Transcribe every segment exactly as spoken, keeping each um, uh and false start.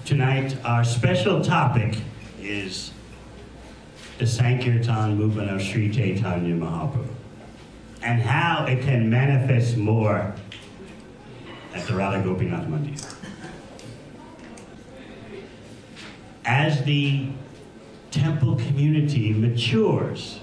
Tonight, our special topic is the Sankirtan movement of Sri Chaitanya Mahaprabhu and how it can manifest more at the Radha Gopinath Mandir. As the temple community matures,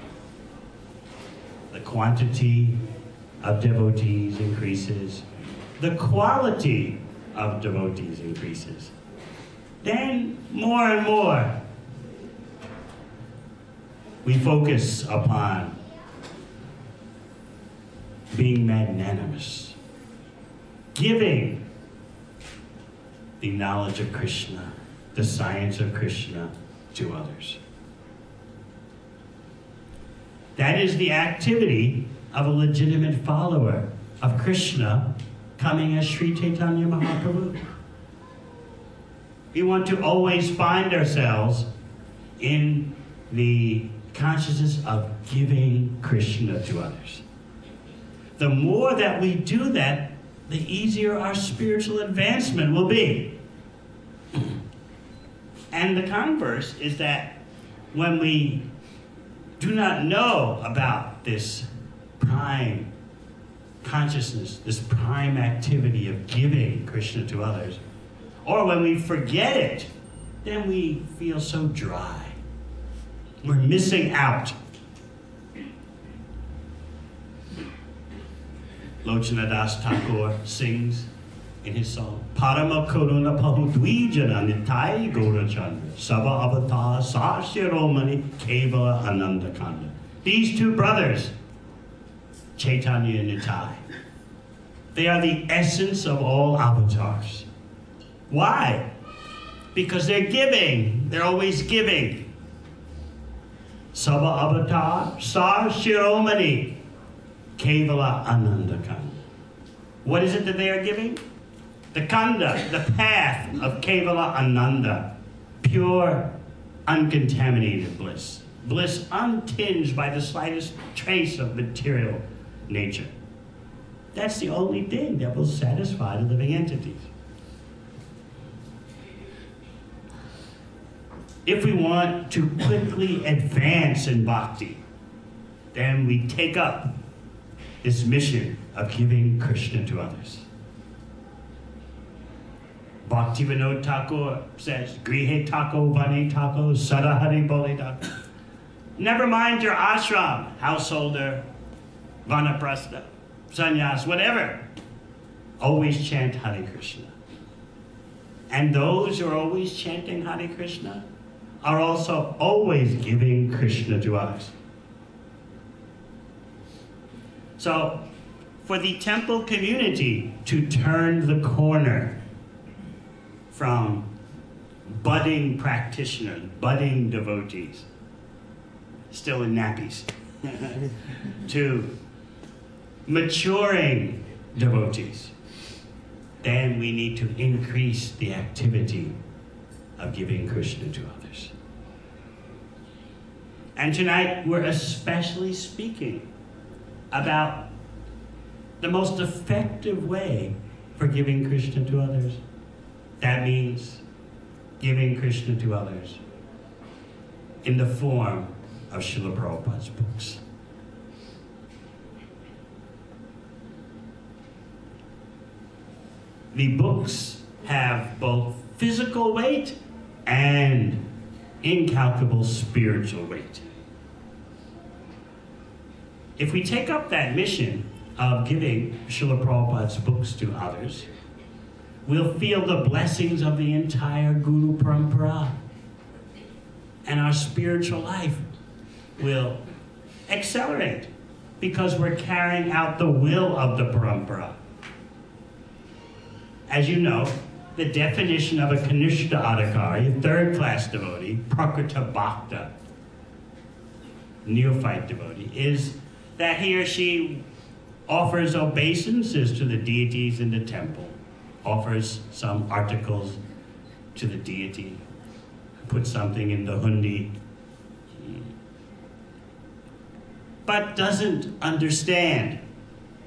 the quantity of devotees increases, the quality of devotees increases. Then more and more we focus upon being magnanimous, giving the knowledge of Krishna, the science of Krishna to others. That is the activity of a legitimate follower of Krishna coming as Sri Chaitanya Mahaprabhu. We want to always find ourselves in the consciousness of giving Krishna to others. The more that we do that, the easier our spiritual advancement will be. And the converse is that when we do not know about this prime consciousness, this prime activity of giving Krishna to others, or when we forget it, then we feel so dry. We're missing out. Lochana Das Thakur sings in his song, Parama Karuna Pahu Dvijana Nitai Gaura Chandra Saba Avatar Sa Shiromani Kevala Ananda Kanda. These two brothers, Chaitanya and Nitai, they are the essence of all avatars. Why? Because they're giving. They're always giving. Saba Avatar Sa Shiromani Kevala Ananda Kanda. What is it that they are giving? The Kanda, the path of Kevala Ananda, pure, uncontaminated bliss. Bliss untinged by the slightest trace of material nature. That's the only thing that will satisfy the living entities. If we want to quickly advance in bhakti, then we take up this mission of giving Krishna to others. Bhaktivinoda Thakur says, Grihe Tako, Vani Tako, Sadahari Boli Tako. Never mind your ashram, householder, vanaprastha, sannyas, whatever. Always chant Hare Krishna. And those who are always chanting Hare Krishna are also always giving Krishna to others. So, for the temple community to turn the corner from budding practitioners, budding devotees, still in nappies, to maturing devotees, then we need to increase the activity of giving Krishna to others. And tonight we're especially speaking about the most effective way for giving Krishna to others. That means giving Krishna to others in the form of Srila Prabhupada's books. The books have both physical weight and incalculable spiritual weight. If we take up that mission of giving Srila Prabhupada's books to others, we'll feel the blessings of the entire Guru Parampara. And our spiritual life will accelerate because we're carrying out the will of the Parampara. As you know, the definition of a Kanishta Adhikari, a third-class devotee, Prakrita Bhakta, neophyte devotee, is that he or she offers obeisances to the deities in the temple, offers some articles to the deity, puts something in the hundi, but doesn't understand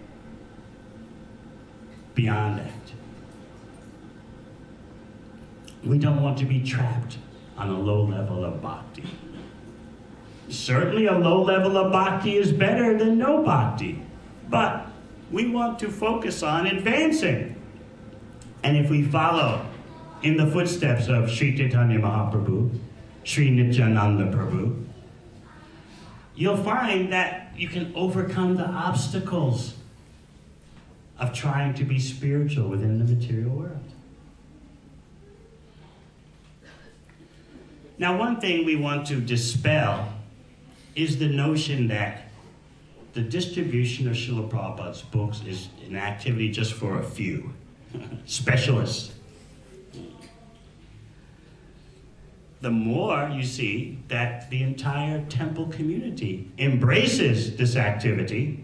beyond that. We don't want to be trapped on a low level of bhakti. Certainly a low level of bhakti is better than no bhakti, but we want to focus on advancing. And if we follow in the footsteps of Sri Chaitanya Mahaprabhu, Sri Nityananda Prabhu, you'll find that you can overcome the obstacles of trying to be spiritual within the material world. Now, one thing we want to dispel is the notion that the distribution of Srila Prabhupada's books is an activity just for a few specialists. The more you see that the entire temple community embraces this activity,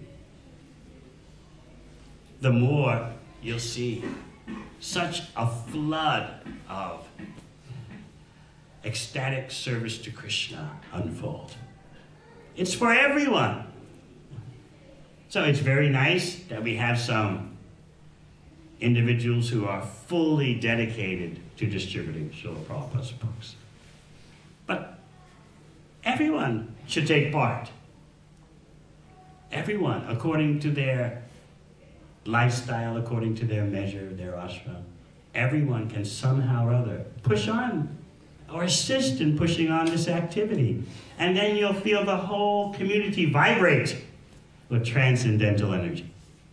the more you'll see such a flood of ecstatic service to Krishna unfold. It's for everyone. So it's very nice that we have some individuals who are fully dedicated to distributing Srila Prabhupada's books. But everyone should take part. Everyone, according to their lifestyle, according to their measure, their ashram. Everyone can somehow or other push on or assist in pushing on this activity. And then you'll feel the whole community vibrate with transcendental energy.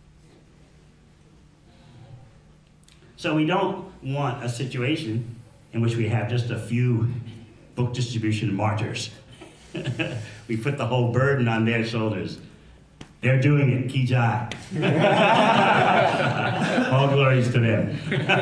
So we don't want a situation in which we have just a few book distribution martyrs. We put the whole burden on their shoulders. They're doing it, ki jai. All glories to them.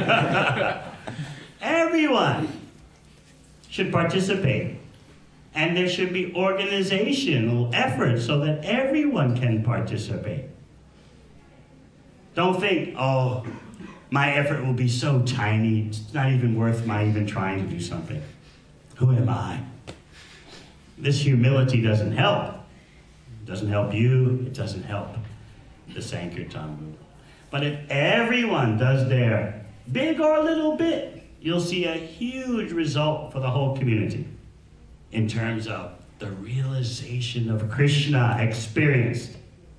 Everyone should participate. And there should be organizational effort so that everyone can participate. Don't think, oh, my effort will be so tiny, it's not even worth my even trying to do something. Who am I? This humility doesn't help. It doesn't help you, it doesn't help the Sankirtan movement. But if everyone does their big or little bit, you'll see a huge result for the whole community in terms of the realization of Krishna experienced.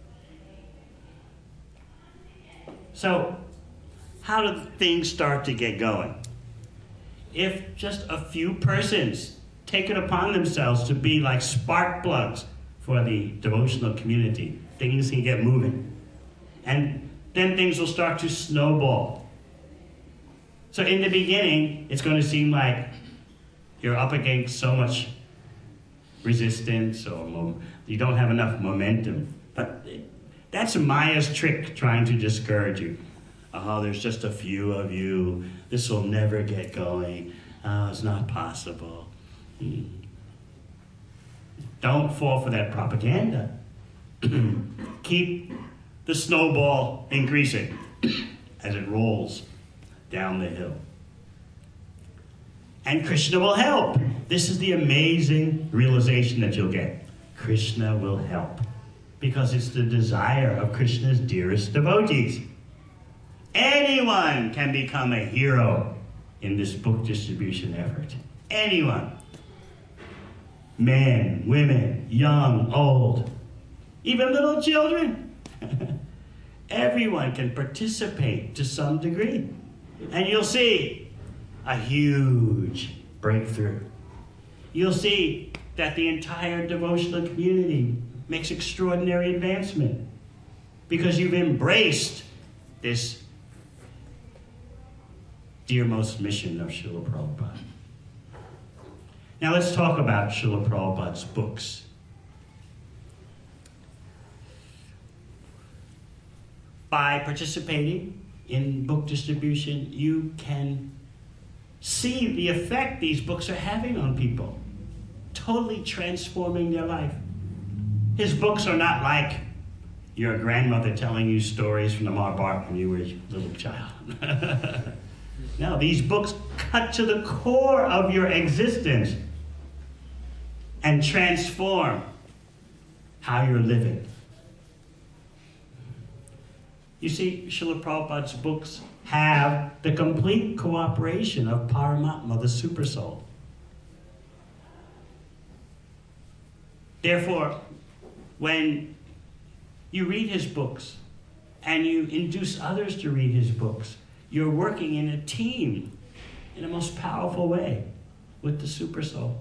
So, how do things start to get going? If just a few persons take it upon themselves to be like spark plugs for the devotional community, things can get moving. And then things will start to snowball. So in the beginning, it's going to seem like you're up against so much resistance or mo- you don't have enough momentum. But that's Maya's trick, trying to discourage you. Oh, there's just a few of you. This will never get going. Oh, it's not possible. Hmm. Don't fall for that propaganda. Keep the snowball increasing as it rolls down the hill. And Krishna will help. This is the amazing realization that you'll get. Krishna will help. Because it's the desire of Krishna's dearest devotees. Anyone can become a hero in this book distribution effort. Anyone. Men, women, young, old, even little children. Everyone can participate to some degree. And you'll see a huge breakthrough. You'll see that the entire devotional community makes extraordinary advancement because you've embraced this dearmost mission of Srila Prabhupada. Now let's talk about Srila Prabhupada's books. By participating in book distribution, you can see the effect these books are having on people, totally transforming their life. His books are not like your grandmother telling you stories from the Mahabharata when you were a little child. No, these books cut to the core of your existence and transform how you're living. You see, Srila Prabhupada's books have the complete cooperation of Paramatma, the Supersoul. Therefore, when you read his books and you induce others to read his books, you're working in a team in a most powerful way with the Supersoul.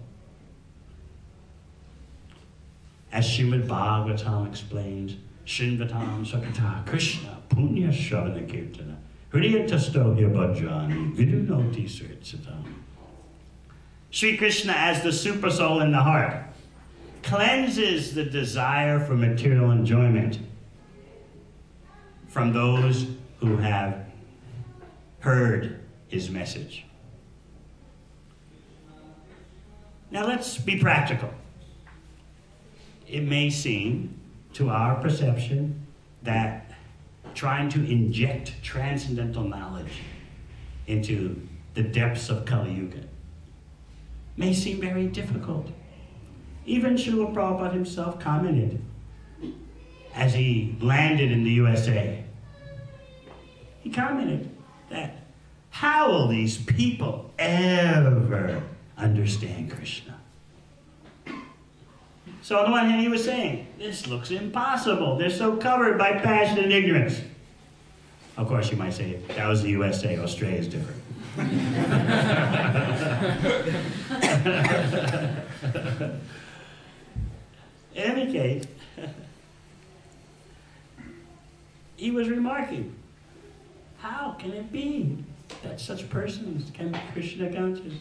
As Srimad Bhagavatam explains, Srinvatam Sakata Krishna Punya Shavana Kirtana Hriyatastohya Bhajani Vidunoti Sritsatam. Sri Krishna, as the Supersoul in the heart, cleanses the desire for material enjoyment from those who have heard his message. Now let's be practical. It may seem to our perception that trying to inject transcendental knowledge into the depths of Kali Yuga may seem very difficult. Even Srila Prabhupada himself commented as he landed in the U S A. He commented that how will these people ever understand Krishna? So on the one hand, he was saying, this looks impossible. They're so covered by passion and ignorance. Of course, you might say, that was the U S A. Australia's different. In any case, he was remarking, how can it be that such persons can be Krishna conscious?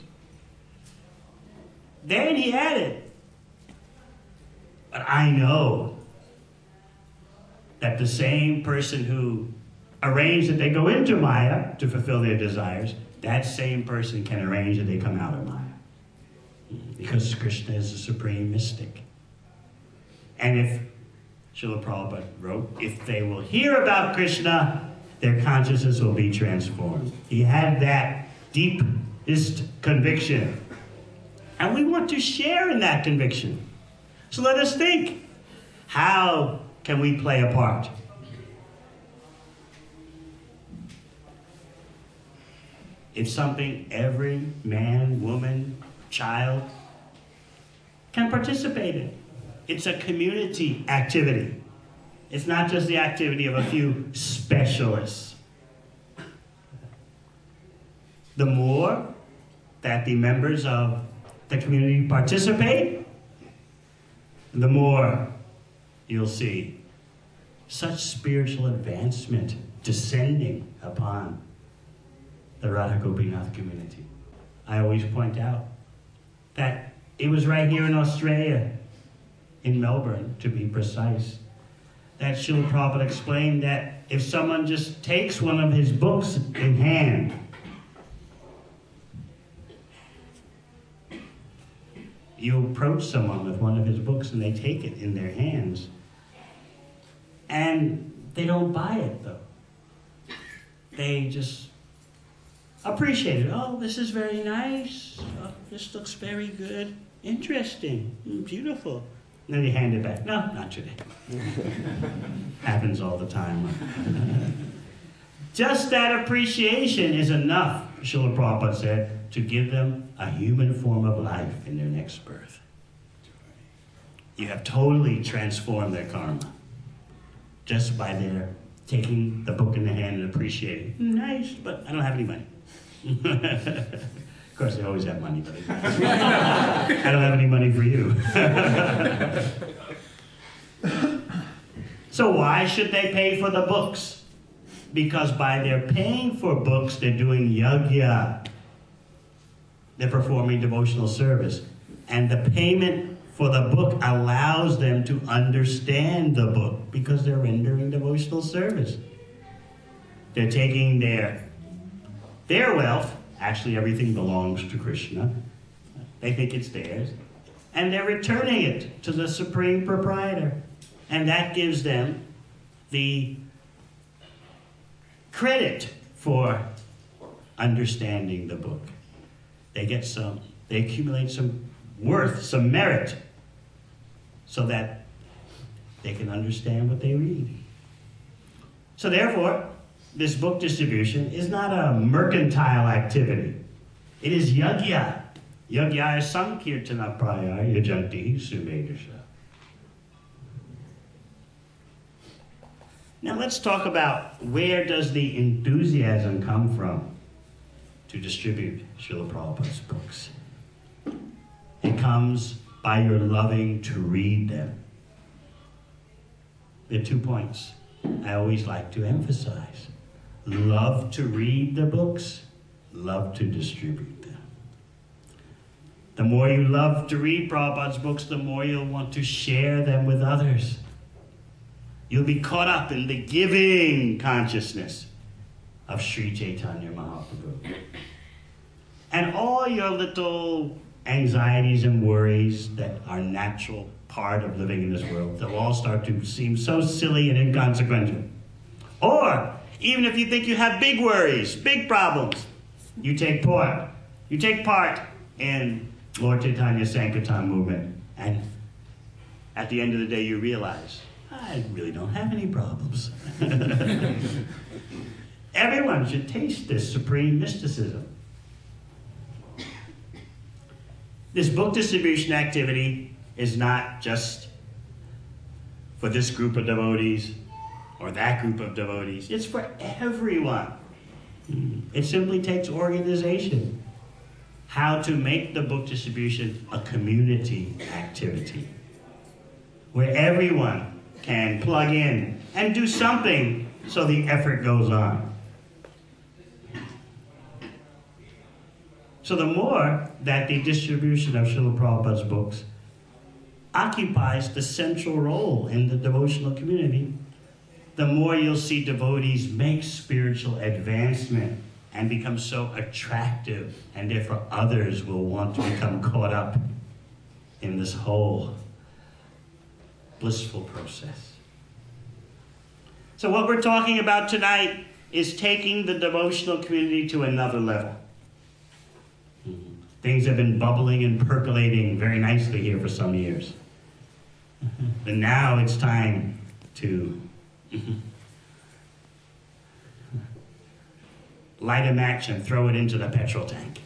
Then he added, but I know that the same person who arranged that they go into Maya to fulfill their desires, that same person can arrange that they come out of Maya. Because Krishna is the supreme mystic. And if, Srila Prabhupada wrote, if they will hear about Krishna, their consciousness will be transformed. He had that deepest conviction. And we want to share in that conviction. So let us think, how can we play a part? It's something every man, woman, child can participate in. It's a community activity. It's not just the activity of a few specialists. The more that the members of the community participate, the more you'll see such spiritual advancement descending upon the Radha Gopinath community. I always point out that it was right here in Australia, in Melbourne to be precise, that Srila Prabhupada explained that if someone just takes one of his books in hand, you approach someone with one of his books and they take it in their hands. And they don't buy it, though. They just appreciate it. Oh, this is very nice. Oh, this looks very good. Interesting. Beautiful. And then they hand it back. No, not today. Happens all the time. Just that appreciation is enough, Srila Prabhupada said, to give them a human form of life in their next birth. You have totally transformed their karma just by their taking the book in the hand and appreciating. Nice, but I don't have any money. Of course, they always have money, but I don't have any money for you. So why should they pay for the books? Because by their paying for books, they're doing yajna. They're performing devotional service. And the payment for the book allows them to understand the book because they're rendering devotional service. They're taking their, their wealth, actually everything belongs to Krishna. They think it's theirs. And they're returning it to the supreme proprietor. And that gives them the credit for understanding the book. They get some, they accumulate some worth, some merit, so that they can understand what they read. So therefore, this book distribution is not a mercantile activity. It is yagya. Yagya sankirtana praya yajanti sumedasha. Now let's talk about where does the enthusiasm come from to distribute Srila Prabhupada's books. It comes by your loving to read them. There are two points I always like to emphasize. Love to read the books, love to distribute them. The more you love to read Prabhupada's books, the more you'll want to share them with others. You'll be caught up in the giving consciousness of Sri Chaitanya Mahaprabhu. And all your little anxieties and worries that are natural part of living in this world, they'll all start to seem so silly and inconsequential. Or, even if you think you have big worries, big problems, you take part. You take part in Lord Chaitanya's Sankirtan movement, and at the end of the day you realize, I really don't have any problems. Everyone should taste this supreme mysticism. This book distribution activity is not just for this group of devotees or that group of devotees. It's for everyone. It simply takes organization. How to make the book distribution a community activity where everyone can plug in and do something so the effort goes on. So the more that the distribution of Srila Prabhupada's books occupies the central role in the devotional community, the more you'll see devotees make spiritual advancement and become so attractive, and therefore others will want to become caught up in this whole blissful process. So what we're talking about tonight is taking the devotional community to another level. Things have been bubbling and percolating very nicely here for some years. But now it's time to light a match and throw it into the petrol tank.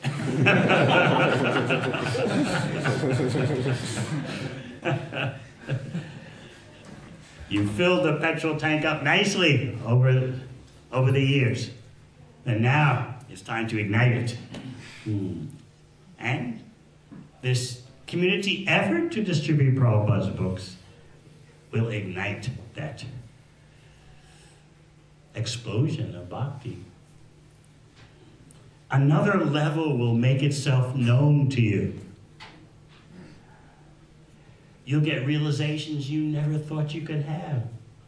You filled the petrol tank up nicely over, over the years. And now it's time to ignite it. Hmm. And this community effort to distribute Prabhupada's books will ignite that explosion of bhakti. Another level will make itself known to you. You'll get realizations you never thought you could have.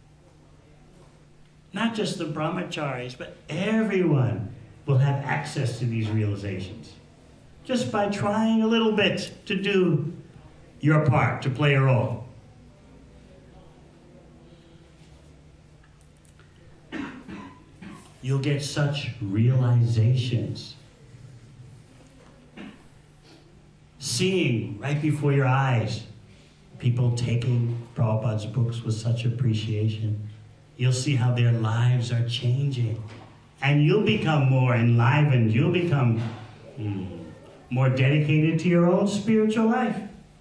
Not just the brahmacharis, but everyone will have access to these realizations. Just by trying a little bit to do your part, to play a role. You'll get such realizations. Seeing right before your eyes people taking Prabhupada's books with such appreciation. You'll see how their lives are changing. And you'll become more enlivened. You'll become mm, more dedicated to your own spiritual life.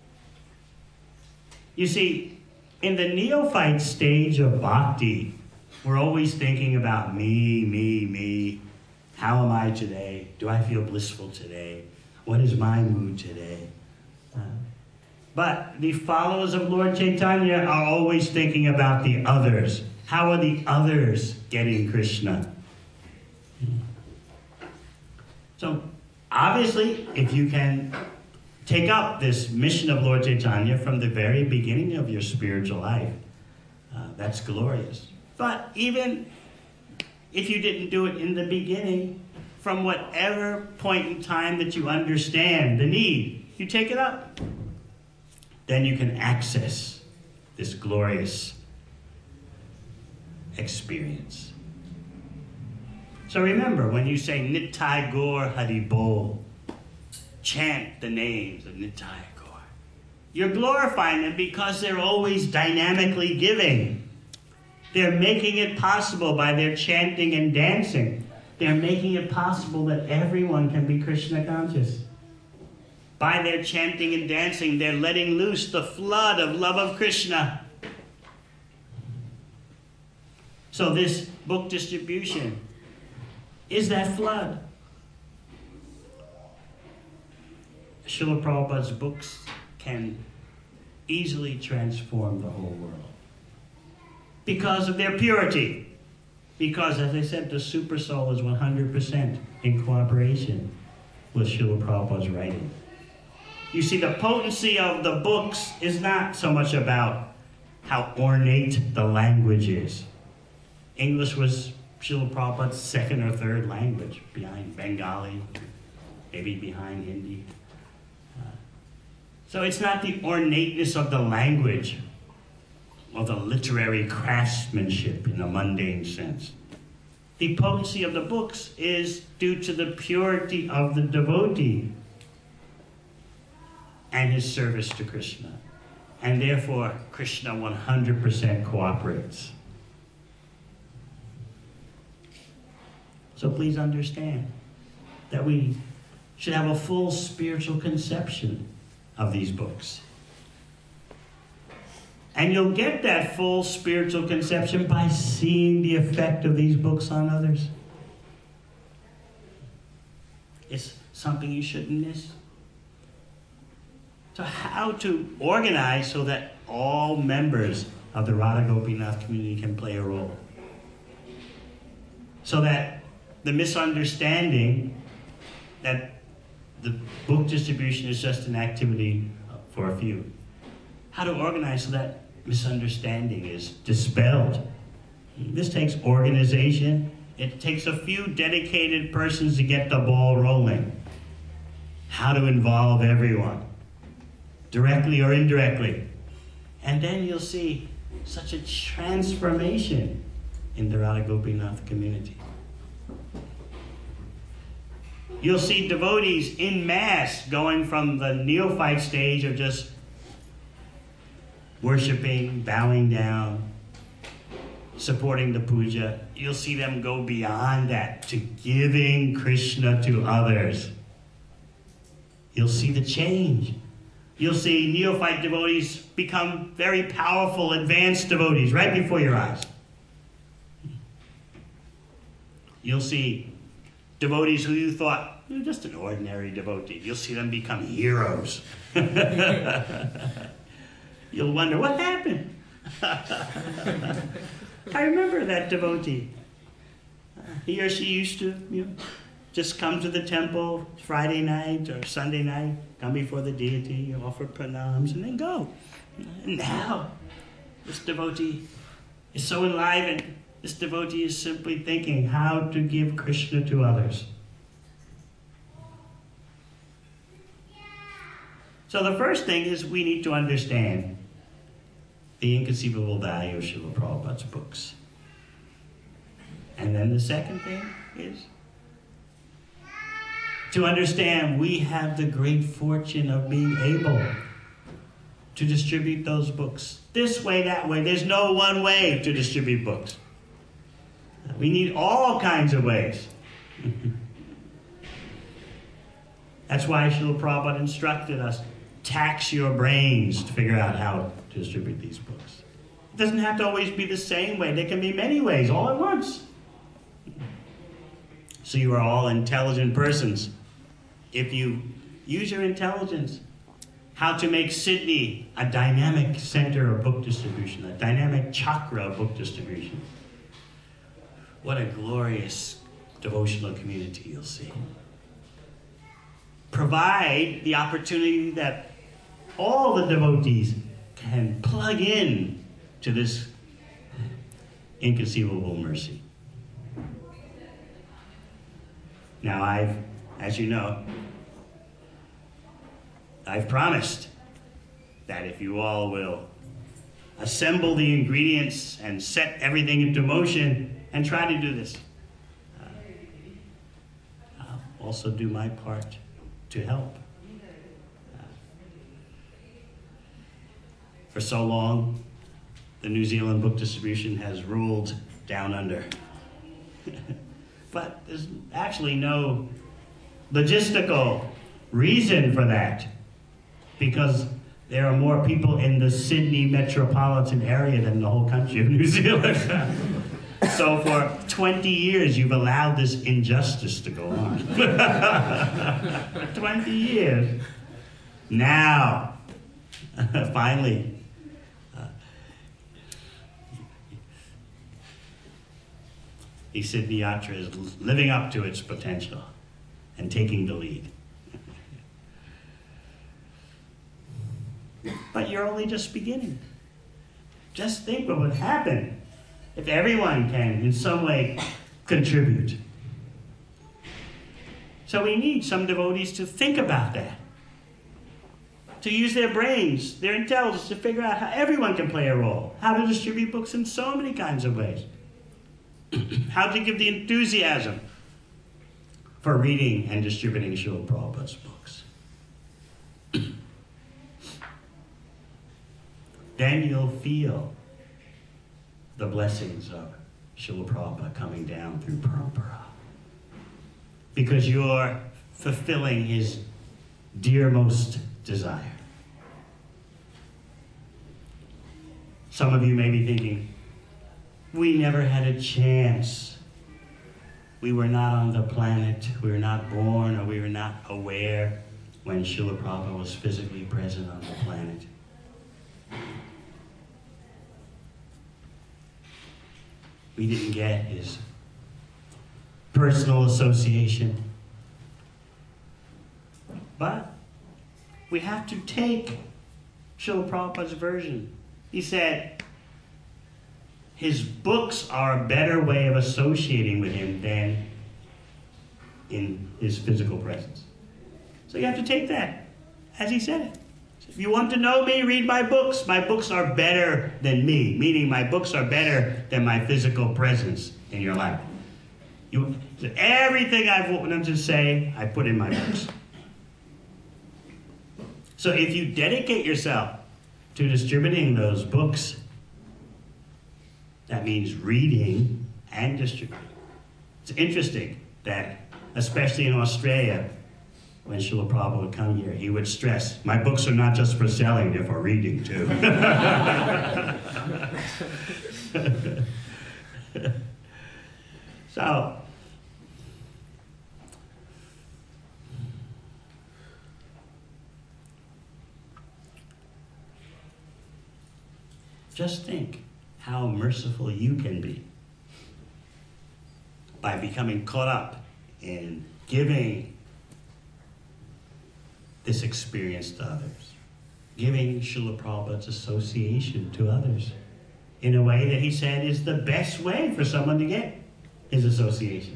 You see, in the neophyte stage of bhakti, we're always thinking about me, me, me. How am I today? Do I feel blissful today? What is my mood today? Uh, but the followers of Lord Chaitanya are always thinking about the others. How are the others getting Krishna? So, obviously, if you can take up this mission of Lord Chaitanya from the very beginning of your spiritual life, uh, that's glorious. But even if you didn't do it in the beginning, from whatever point in time that you understand the need, you take it up. Then you can access this glorious experience. So remember, when you say Nitai Gaur Hari Bol, chant the names of Nitai Gaur. You're glorifying them because they're always dynamically giving. They're making it possible by their chanting and dancing. They're making it possible that everyone can be Krishna conscious. By their chanting and dancing, they're letting loose the flood of love of Krishna. So this book distribution is that flood. Srila Prabhupada's books can easily transform the whole world because of their purity. Because, as I said, the super soul is one hundred percent in cooperation with Srila Prabhupada's writing. You see, the potency of the books is not so much about how ornate the language is. English was Srila Prabhupada's second or third language, behind Bengali, maybe behind Hindi. Uh, so it's not the ornateness of the language or the literary craftsmanship in a mundane sense. The potency of the books is due to the purity of the devotee and his service to Krishna. And therefore, Krishna one hundred percent cooperates. So please understand that we should have a full spiritual conception of these books. And you'll get that full spiritual conception by seeing the effect of these books on others. It's something you shouldn't miss. So how to organize so that all members of the Radha Gopinath community can play a role. So that the misunderstanding that the book distribution is just an activity for a few. How to organize so that misunderstanding is dispelled. This takes organization. It takes a few dedicated persons to get the ball rolling. How to involve everyone, directly or indirectly. And then you'll see such a transformation in the Radha Gopinath community. You'll see devotees in mass going from the neophyte stage of just worshiping, bowing down, supporting the puja. You'll see them go beyond that to giving Krishna to others. You'll see the change. You'll see neophyte devotees become very powerful, advanced devotees right before your eyes. You'll see devotees who you thought, you're just an ordinary devotee. You'll see them become heroes. You'll wonder, what happened? I remember that devotee. He or she used to, you know, just come to the temple Friday night or Sunday night, come before the deity, offer pranams, and then go. And now, this devotee is so enlivened. This devotee is simply thinking how to give Krishna to others. So the first thing is we need to understand the inconceivable value of Srila Prabhupada's books. And then the second thing is to understand we have the great fortune of being able to distribute those books. This way, that way. There's no one way to distribute books. We need all kinds of ways. That's why Srila Prabhupada instructed us, tax your brains to figure out how to distribute these books. It doesn't have to always be the same way. There can be many ways, all at once. So you are all intelligent persons. If you use your intelligence, how to make Sydney a dynamic center of book distribution, a dynamic chakra of book distribution. What a glorious devotional community you'll see. Provide the opportunity that all the devotees can plug in to this inconceivable mercy. Now I've, as you know, I've promised that if you all will assemble the ingredients and set everything into motion and try to do this, uh, I'll also do my part to help. Uh, for so long, the New Zealand book distribution has ruled down under. But there's actually no logistical reason for that, because there are more people in the Sydney metropolitan area than the whole country of New Zealand. So for twenty years, you've allowed this injustice to go on. twenty years. Now, finally, uh, East Sydney Yatra is living up to its potential and taking the lead. But you're only just beginning. Just think what would happen if everyone can, in some way, contribute. So we need some devotees to think about that, to use their brains, their intelligence, to figure out how everyone can play a role, how to distribute books in so many kinds of ways, how to give the enthusiasm for reading and distributing Srila Prabhupada's books. Then you'll feel the blessings of Srila Prabhupada coming down through parampara, because you're fulfilling his dearmost desire. Some of you may be thinking, we never had a chance. We were not on the planet, we were not born, or we were not aware when Srila Prabhupada was physically present on the planet. We didn't get his personal association. But we have to take Srila Prabhupada's version. He said his books are a better way of associating with him than in his physical presence. So you have to take that as he said it. If you want to know me, read my books. My books are better than me, meaning my books are better than my physical presence in your life. You, everything I've wanted to say, I put in my books. So if you dedicate yourself to distributing those books, that means reading and distributing. It's interesting that, especially in Australia, when Srila Prabhupada would come here, he would stress, my books are not just for selling, they're for reading too. So, just think how merciful you can be by becoming caught up in giving this experience to others, giving Srila Prabhupada's association to others in a way that he said is the best way for someone to get his association.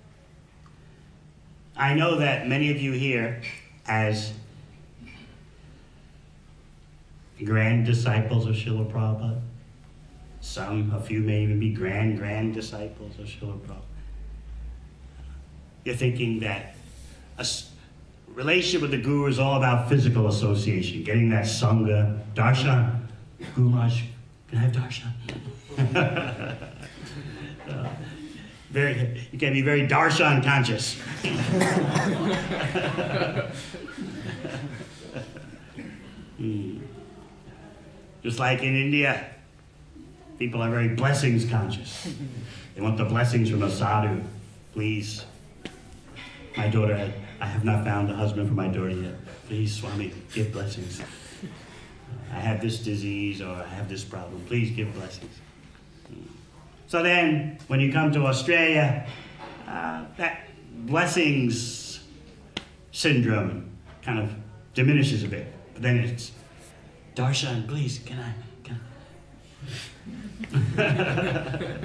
I know that many of you here, as grand disciples of Srila Prabhupada, some, a few may even be grand, grand disciples of Srila Prabhupada, you're thinking that a relationship with the Guru is all about physical association, getting that Sangha, darshan. Guru Maharaj, can I have darshan? uh, very, you can be very darshan conscious. mm. Just like in India, people are very blessings conscious. They want the blessings from a sadhu. Please, my daughter, I have not found a husband for my daughter yet. Please, Swami, give blessings. I have this disease or I have this problem. Please give blessings. So then, when you come to Australia, uh, that blessings syndrome kind of diminishes a bit. But then it's, darshan, please, can I? Can I?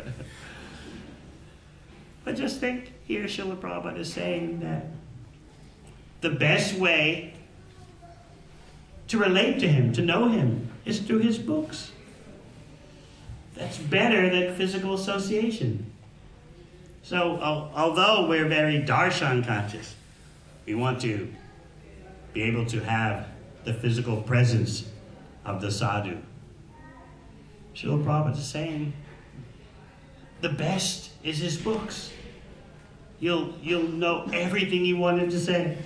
But just think, here Srila Prabhupada is saying that the best way to relate to him, to know him, is through his books. That's better than physical association. So, uh, although we're very darshan conscious, we want to be able to have the physical presence of the sadhu. Srila Prabhupada is saying the best is his books. You'll, you'll know everything he wanted to say.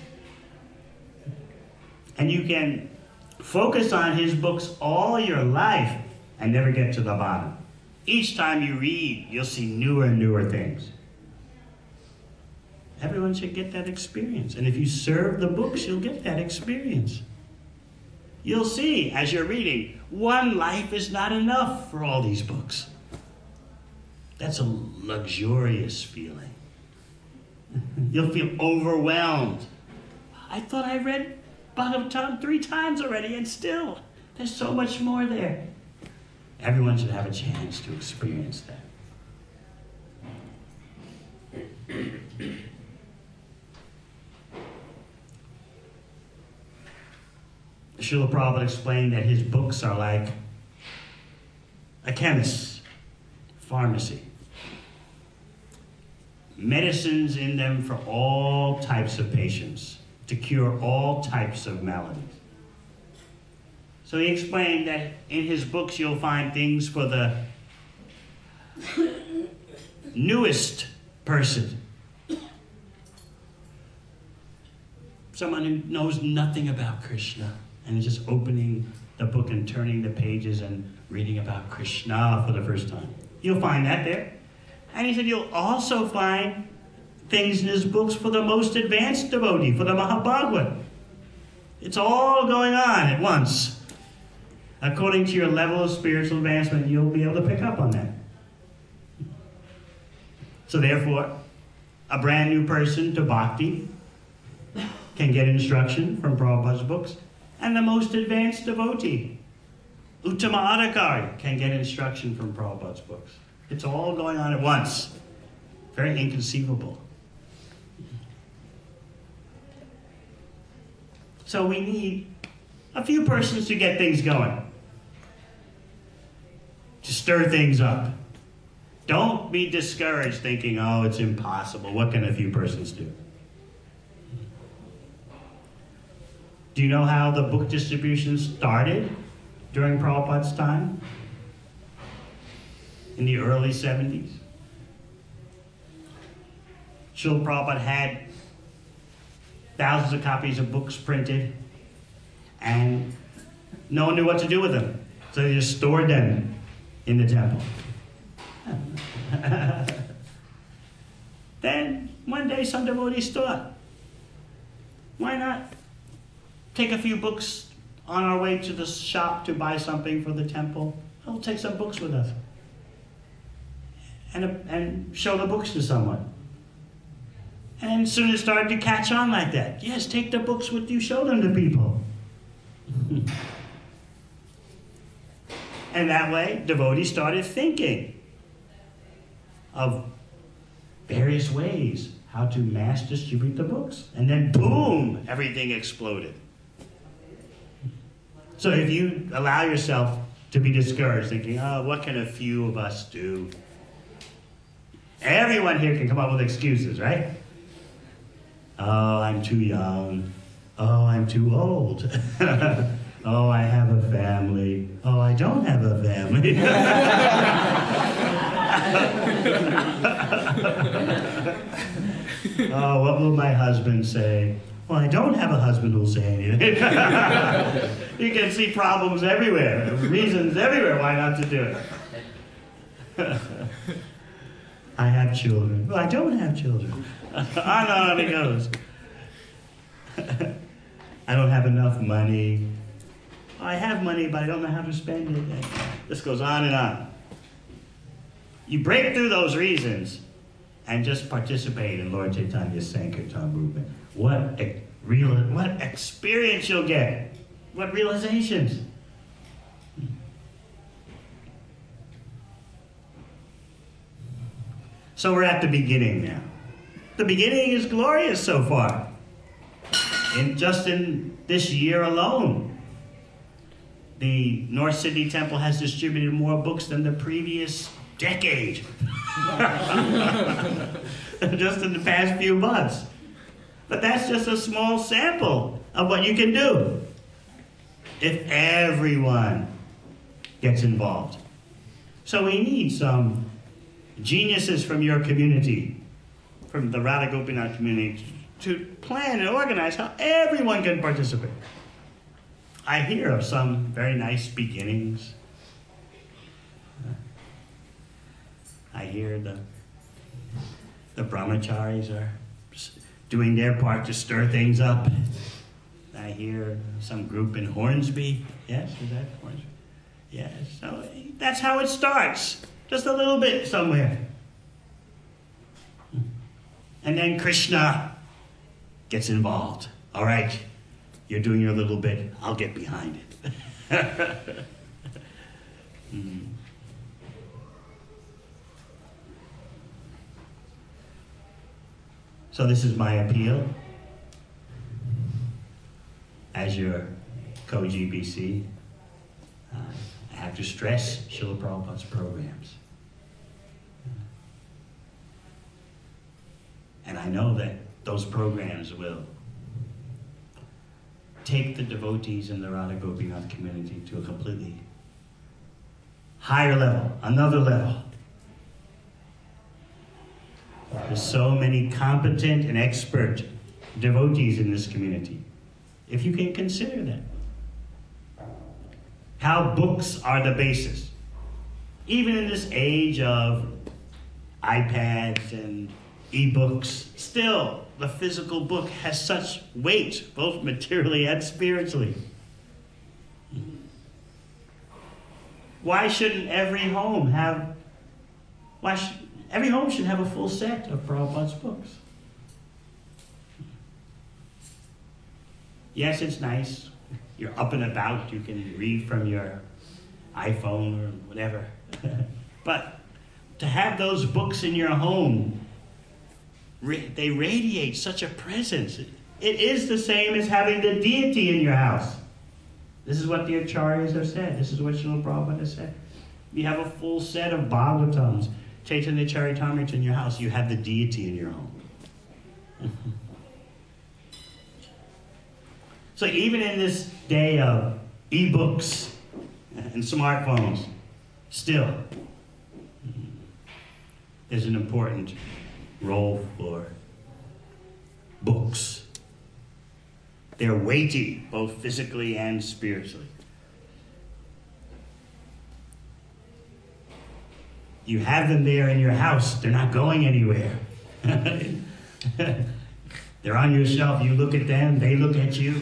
And you can focus on his books all your life and never get to the bottom. Each time you read, you'll see newer and newer things. Everyone should get that experience. And if you serve the books, you'll get that experience. You'll see, as you're reading, one life is not enough for all these books. That's a luxurious feeling. You'll feel overwhelmed. I thought I read Bhagavatam three times already, and still, there's so much more there. Everyone should have a chance to experience that. Srila Prabhupada explained that his books are like a chemist's pharmacy. Medicines in them for all types of patients, to cure all types of maladies. So he explained that in his books you'll find things for the newest person. Someone who knows nothing about Krishna and is just opening the book and turning the pages and reading about Krishna for the first time. You'll find that there. And he said you'll also find things in his books for the most advanced devotee, for the Mahabhagavad. It's all going on at once. According to your level of spiritual advancement, you'll be able to pick up on that. So therefore, a brand new person to bhakti can get instruction from Prabhupada's books, and the most advanced devotee, Uttama Adhikari, can get instruction from Prabhupada's books. It's all going on at once. Very inconceivable. So we need a few persons to get things going, to stir things up. Don't be discouraged thinking, oh, it's impossible. What can a few persons do? Do you know how the book distribution started during Prabhupada's time? In the early seventies. Srila Prabhupada had thousands of copies of books printed, and no one knew what to do with them. So they just stored them in the temple. Then, one day, some devotees thought, why not take a few books on our way to the shop to buy something for the temple? We'll take some books with us. And, and show the books to someone. And soon it started to catch on like that. Yes, take the books with you, show them to people. And that way, devotees started thinking of various ways how to mass distribute the books. And then boom, everything exploded. So if you allow yourself to be discouraged, thinking, oh, what can a few of us do? Everyone here can come up with excuses, right? Oh, I'm too young. Oh, I'm too old. Oh, I have a family. Oh, I don't have a family. Oh, what will my husband say? Well, I don't have a husband who'll say anything. You can see problems everywhere, reasons everywhere why not to do it. I have children. Well, I don't have children. On and on it goes. I don't have enough money. I have money, but I don't know how to spend it. This goes on and on. You break through those reasons and just participate in Lord Chaitanya's Sankirtan movement. What a real, what experience you'll get. What realizations. So we're at the beginning now. The beginning is glorious so far. In just in this year alone, the North Sydney Temple has distributed more books than the previous decade. Just in the past few months. But that's just a small sample of what you can do if everyone gets involved. So we need some geniuses from your community, from the Radha Gopinath community, to plan and organize how everyone can participate. I hear of some very nice beginnings. I hear the, the brahmacharis are doing their part to stir things up. I hear some group in Hornsby. Yes, is that Hornsby? Yes, so that's how it starts. Just a little bit somewhere. And then Krishna gets involved. All right, you're doing your little bit. I'll get behind it. mm. So this is my appeal as your co-G B C. Uh, I have to stress Srila Prabhupada's programs. And I know that those programs will take the devotees in the Radha Gopinath community to a completely higher level, another level. There's so many competent and expert devotees in this community. If you can consider that. How books are the basis. Even in this age of iPads and e-books, still the physical book has such weight, both materially and spiritually. Why shouldn't every home have, why sh- every home should have a full set of Prabhupada's books? Yes, it's nice. You're up and about. You can read from your iPhone or whatever. But to have those books in your home, they radiate such a presence. It is the same as having the deity in your house. This is what the Acharyas have said. This is what Srila Prabhupada has said. You have a full set of Bhagavatams, Chaitanya Charitamrita in your house. You have the deity in your home. So even in this day of e-books and smartphones, still, there's an important role for books. They're weighty, both physically and spiritually. You have them there in your house. They're not going anywhere. They're on your shelf. You look at them. They look at you.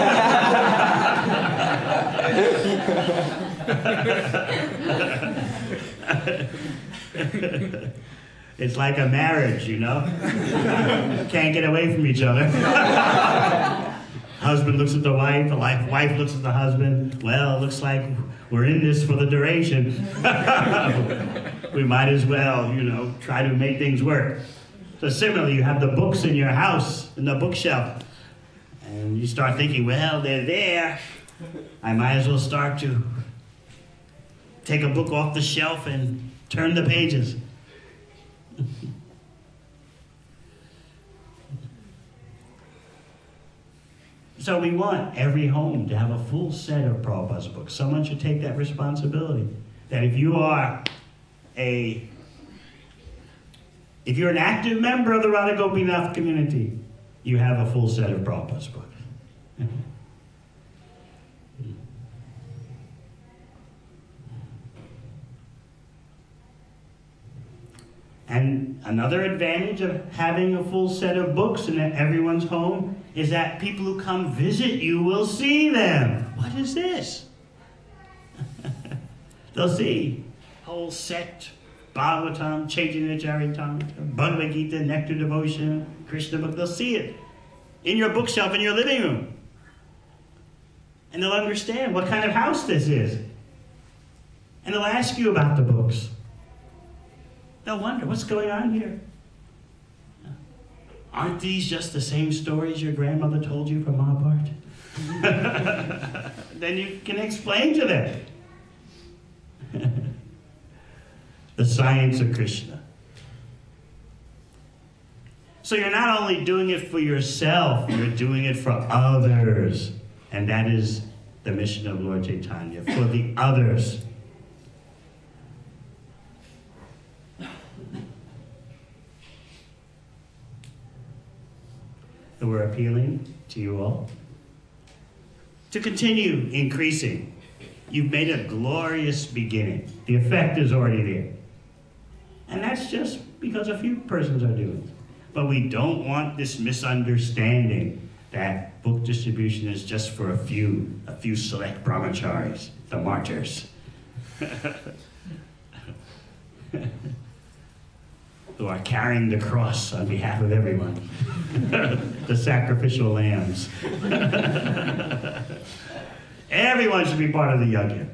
It's like a marriage, you know? Can't get away from each other. Husband looks at the wife, the wife looks at the husband. Well, it looks like we're in this for the duration. We might as well, you know, try to make things work. So similarly, you have the books in your house, in the bookshelf. And you start thinking, well, they're there. I might as well start to take a book off the shelf and turn the pages. So we want every home to have a full set of Prabhupada's books. Someone should take that responsibility. That if you are a, if you're an active member of the Radha Gopinath community, you have a full set of Prabhupada's books. And another advantage of having a full set of books in everyone's home is that people who come visit you will see them. What is this? They'll see whole set, Bhagavatam, Chaitanya Charitamrita, Bhagavad Gita, Nectar Devotion, Krishna book. They'll see it in your bookshelf in your living room. And they'll understand what kind of house this is. And they'll ask you about the books. They'll wonder, what's going on here? Aren't these just the same stories your grandmother told you from Mahabharata? Then you can explain to them the science of Krishna. So you're not only doing it for yourself, you're doing it for others. And that is the mission of Lord Chaitanya, for the others. that we're appealing to you all to continue increasing. You've made a glorious beginning. The effect is already there. And that's just because a few persons are doing it. But we don't want this misunderstanding that book distribution is just for a few, a few select brahmacharis, the martyrs, who are carrying the cross on behalf of everyone, the sacrificial lambs. Everyone should be part of the yajna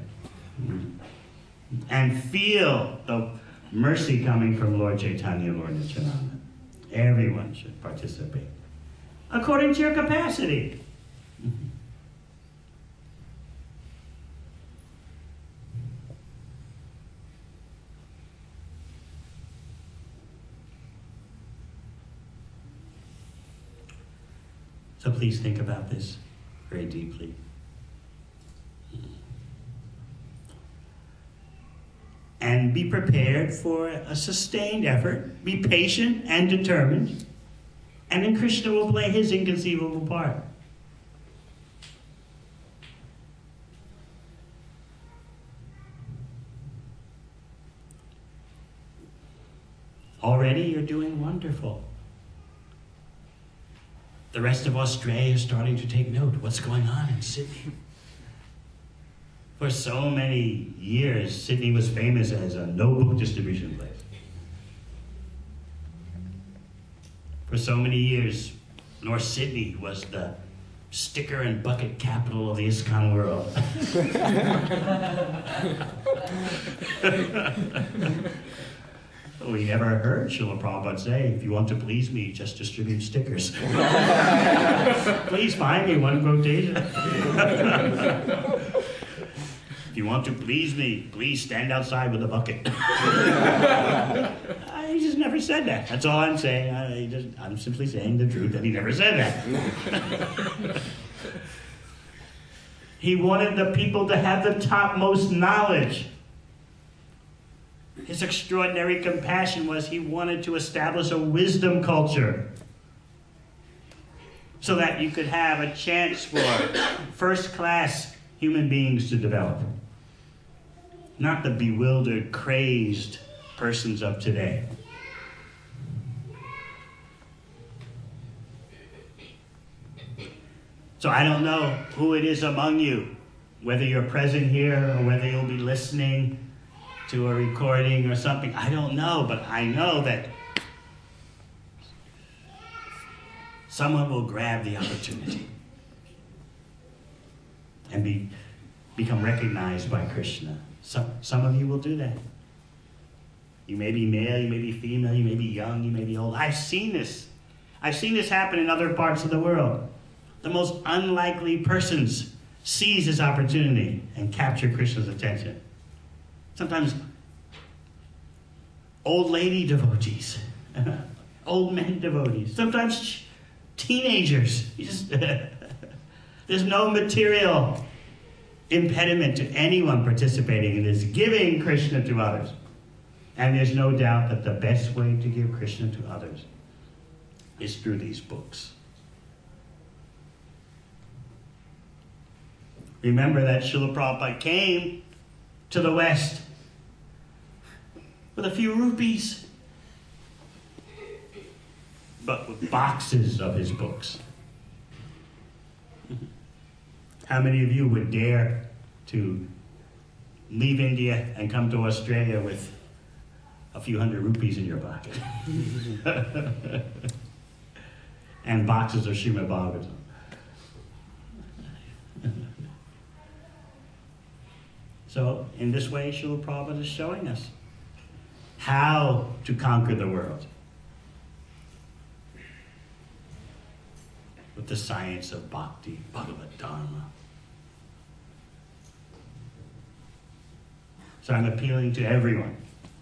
and feel the mercy coming from Lord Chaitanya, Lord Nityananda. Everyone should participate according to your capacity. So please think about this very deeply. And be prepared for a sustained effort. Be patient and determined. And then Krishna will play his inconceivable part. Already you're doing wonderful. The rest of Australia is starting to take note of what's going on in Sydney. For so many years, Sydney was famous as a no book distribution place. For so many years, North Sydney was the sticker and bucket capital of the ISKCON world. We never heard Srila Prabhupada say, if you want to please me, just distribute stickers. Please find me one quotation. If you want to please me, please stand outside with a bucket. He just never said that. That's all I'm saying. I just, I'm simply saying the truth that he never said that. He wanted the people to have the topmost knowledge. His extraordinary compassion was he wanted to establish a wisdom culture so that you could have a chance for first-class human beings to develop. Not the bewildered, crazed persons of today. So I don't know who it is among you, whether you're present here or whether you'll be listening to a recording or something. I don't know, but I know that someone will grab the opportunity and be become recognized by Krishna. Some, some of you will do that. You may be male, you may be female, you may be young, you may be old. I've seen this. I've seen this happen in other parts of the world. The most unlikely persons seize this opportunity and capture Krishna's attention. Sometimes old lady devotees, old men devotees, sometimes teenagers. You just, there's no material impediment to anyone participating in this, giving Krishna to others. And there's no doubt that the best way to give Krishna to others is through these books. Remember that Srila Prabhupada came to the West with a few rupees, but with boxes of his books. How many of you would dare to leave India and come to Australia with a few hundred rupees in your pocket? And boxes of Srimad Bhagavatam. So, in this way, Srila Prabhupada is showing us how to conquer the world with the science of Bhakti, Bhagavad Dharma. So I'm appealing to everyone.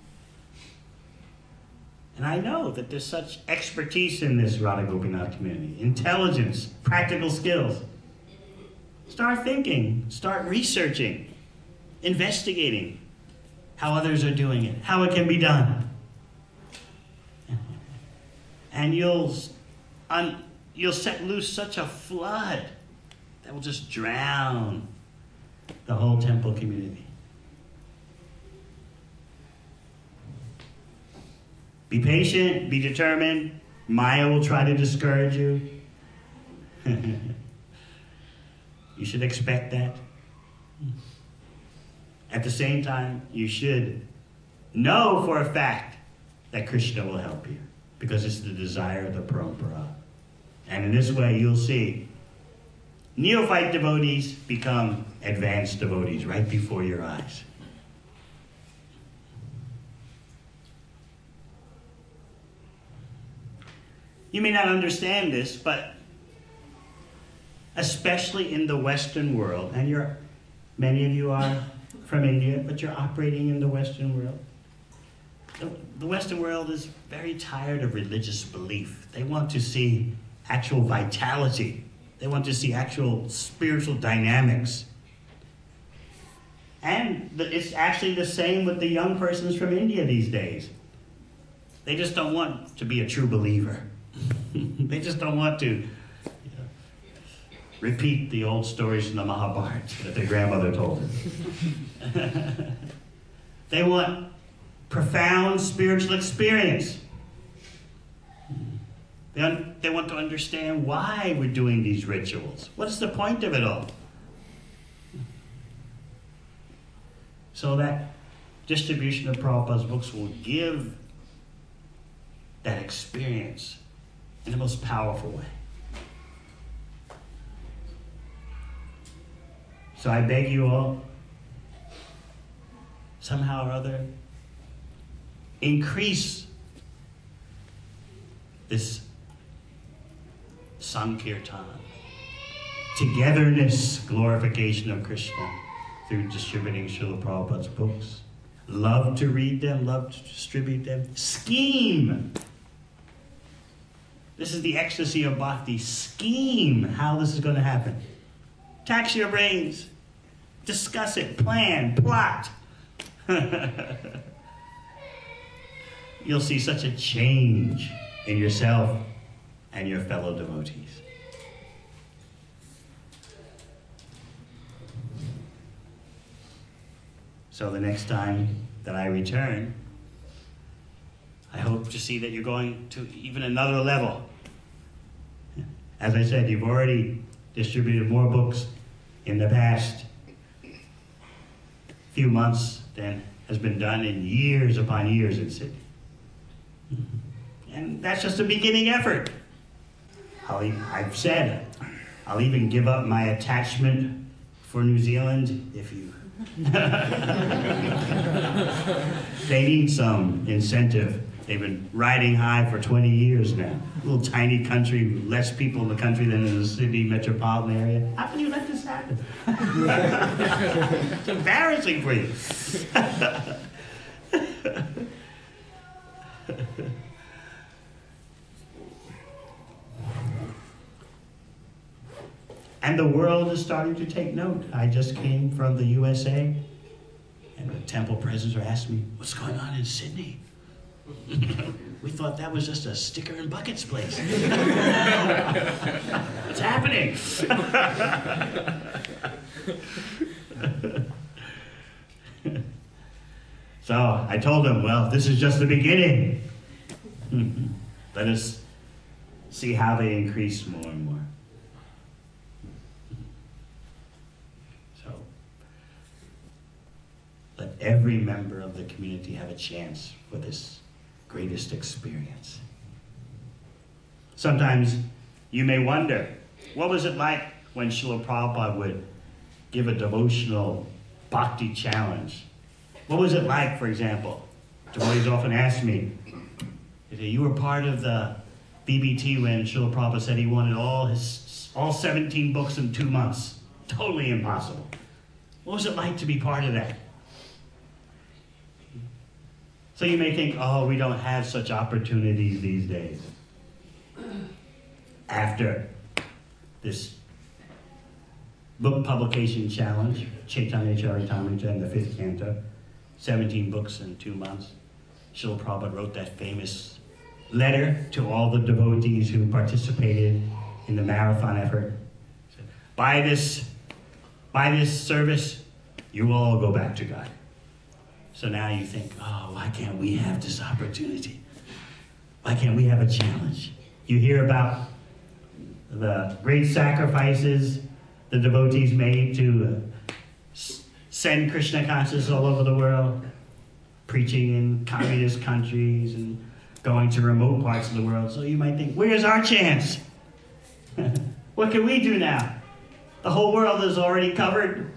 And I know that there's such expertise in this Radha Gopinath community, intelligence, practical skills. Start thinking, start researching, investigating how others are doing it, how it can be done. And you'll un- you'll set loose such a flood that will just drown the whole temple community. Be patient, be determined. Maya will try to discourage you. You should expect that. At the same time, you should know for a fact that Krishna will help you, because it's the desire of the parampara. And in this way, you'll see neophyte devotees become advanced devotees right before your eyes. You may not understand this, but especially in the Western world, and you're, many of you are from India, but you're operating in the Western world. The, the Western world is very tired of religious belief. They want to see actual vitality. They want to see actual spiritual dynamics. And the, it's actually the same with the young persons from India these days. They just don't want to be a true believer. They just don't want to you know, repeat the old stories from the Mahabharata that their grandmother told them. They want profound spiritual experience. They, un- they want to understand why we're doing these rituals. What's the point of it all? So that distribution of Prabhupada's books will give that experience in the most powerful way. So I beg you all, somehow or other, increase this Sankirtan, togetherness, glorification of Krishna through distributing Srila Prabhupada's books. Love to read them, love to distribute them. Scheme. This is the ecstasy of bhakti. Scheme how this is going to happen. Tax your brains. Discuss it. Plan. Plot. You'll see such a change in yourself and your fellow devotees. So the next time that I return, I hope to see that you're going to even another level. As I said, you've already distributed more books in the past few months than has been done in years upon years in Sydney. And that's just a beginning effort. I'll, I've said I'll even give up my attachment for New Zealand if you... They need some incentive. They've been riding high for twenty years now. A little tiny country, less people in the country than in the Sydney metropolitan area. How can you let this happen? It's embarrassing for you. And the world is starting to take note. I just came from the U S A, and the temple presidents are asking me, what's going on in Sydney? We thought that was just a sticker and buckets place. What's happening? So I told them, well, this is just the beginning. Let us see how they increase more and more. So let every member of the community have a chance for this greatest experience. Sometimes you may wonder, what was it like when Srila Prabhupada would give a devotional bhakti challenge? What was it like, for example? Devotees often ask me, you were part of the B B T when Srila Prabhupada said he wanted all his all seventeen books in two months. Totally impossible. What was it like to be part of that? So you may think, oh, we don't have such opportunities these days. After this book publication challenge, Chaitanya Charitamrita and the fifth canto, seventeen books in two months, Srila Prabhupada wrote that famous letter to all the devotees who participated in the marathon effort. By this, by this service, you will all go back to God. So now you think, oh, why can't we have this opportunity? Why can't we have a challenge? You hear about the great sacrifices the devotees made to uh, s- send Krishna consciousness all over the world, preaching in communist countries and going to remote parts of the world. So you might think, where's our chance? What can we do now? The whole world is already covered.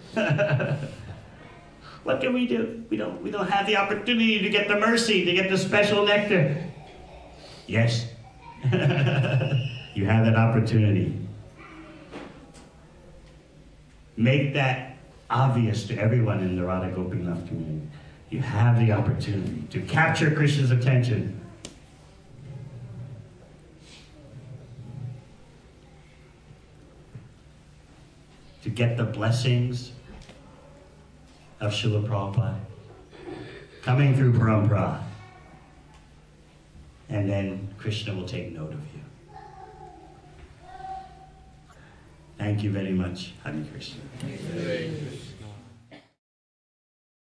What can we do? We don't, we don't have the opportunity to get the mercy, to get the special nectar. Yes. You have that opportunity. Make that obvious to everyone in the Radha Gopinath community. You have the opportunity to capture Krishna's attention. To get the blessings of Srila Prabhupada coming through Parampara. And then Krishna will take note of you. Thank you very much. Hare Krishna.